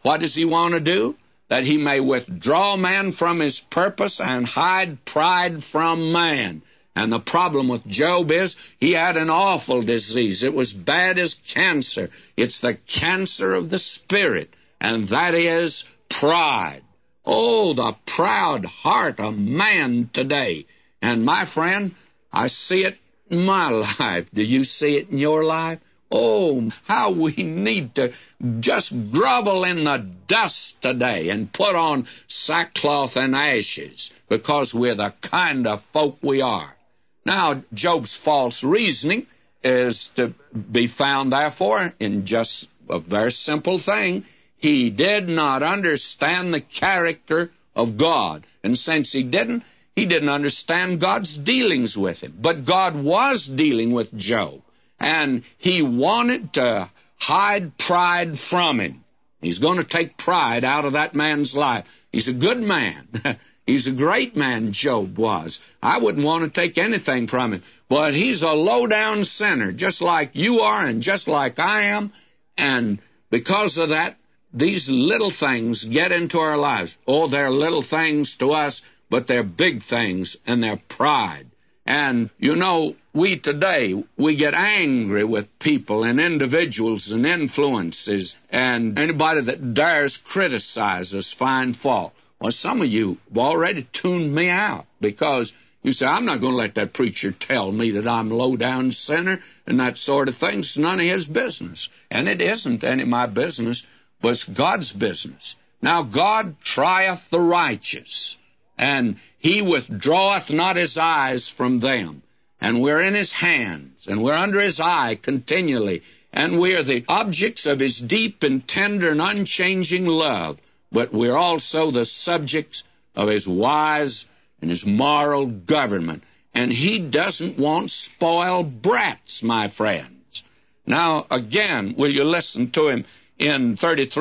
What does he want to do? That he may withdraw man from his purpose and hide pride from man. And the problem with Job is he had an awful disease. It was bad as cancer. It's the cancer of the spirit, and that is pride. Oh, the proud heart of man today. And my friend, I see it in my life. Do you see it in your life? Oh, how we need to just grovel in the dust today and put on sackcloth and ashes, because we're the kind of folk we are. Now, Job's false reasoning is to be found, therefore, in just a very simple thing. He did not understand the character of God. And since he didn't understand God's dealings with him. But God was dealing with Job, and he wanted to hide pride from him. He's going to take pride out of that man's life. He's a good man. He's a great man, Job was. I wouldn't want to take anything from him. But he's a low-down sinner, just like you are and just like I am. And because of that, these little things get into our lives. Oh, they're little things to us, but they're big things, and they're pride. And, you know, we today, we get angry with people and individuals and influences, and anybody that dares criticize us find fault. Well, some of you have already tuned me out, because you say, I'm not going to let that preacher tell me that I'm a low-down sinner and that sort of thing. It's none of his business. And it isn't any of my business, but it's God's business. Now, God trieth the righteous, and he withdraweth not his eyes from them. And we're in his hands, and we're under his eye continually, and we're the objects of his deep and tender and unchanging love. But we're also the subjects of his wise and his moral government. And he doesn't want spoiled brats, my friends. Now, again, will you listen to him in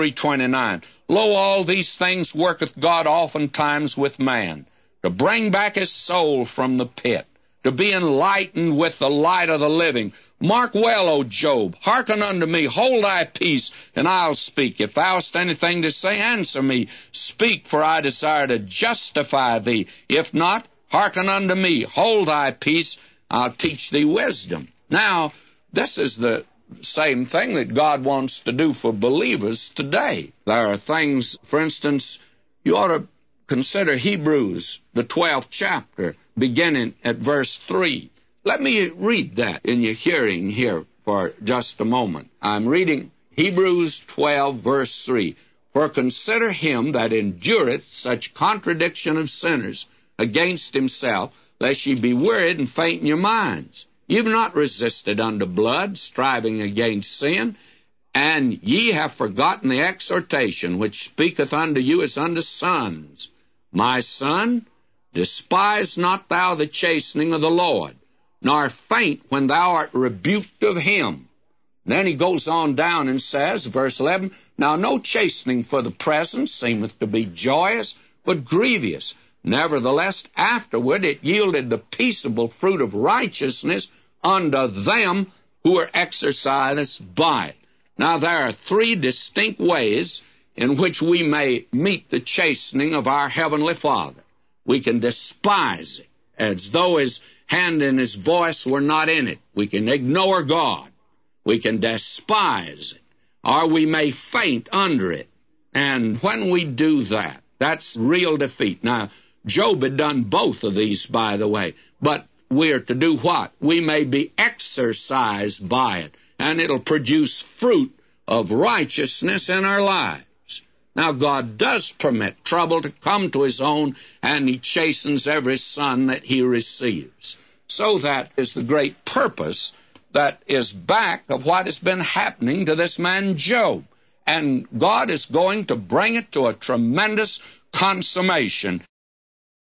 33:29? Lo, all these things worketh God oftentimes with man, to bring back his soul from the pit, to be enlightened with the light of the living. Mark well, O Job, hearken unto me, hold thy peace, and I'll speak. If thou hast anything to say, answer me. Speak, for I desire to justify thee. If not, hearken unto me, hold thy peace, I'll teach thee wisdom. Now, this is the same thing that God wants to do for believers today. There are things, for instance, you ought to consider Hebrews, the 12th chapter, beginning at verse 3. Let me read that in your hearing here for just a moment. I'm reading Hebrews 12, verse 3. For consider him that endureth such contradiction of sinners against himself, lest ye be wearied and faint in your minds. Ye have not resisted unto blood, striving against sin, and ye have forgotten the exhortation which speaketh unto you as unto sons. My son, despise not thou the chastening of the Lord, nor faint when thou art rebuked of him. Then he goes on down and says, verse 11, Now no chastening for the present seemeth to be joyous, but grievous. Nevertheless, afterward it yielded the peaceable fruit of righteousness unto them who are exercised by it. Now there are three distinct ways in which we may meet the chastening of our Heavenly Father. We can despise it, as though his hand and his voice were not in it. We can ignore God. We can despise it, or we may faint under it. And when we do that, that's real defeat. Now, Job had done both of these, by the way, but we're to do what? We may be exercised by it, and it'll produce fruit of righteousness in our lives. Now, God does permit trouble to come to his own, and he chastens every son that he receives. So that is the great purpose that is back of what has been happening to this man Job. And God is going to bring it to a tremendous consummation.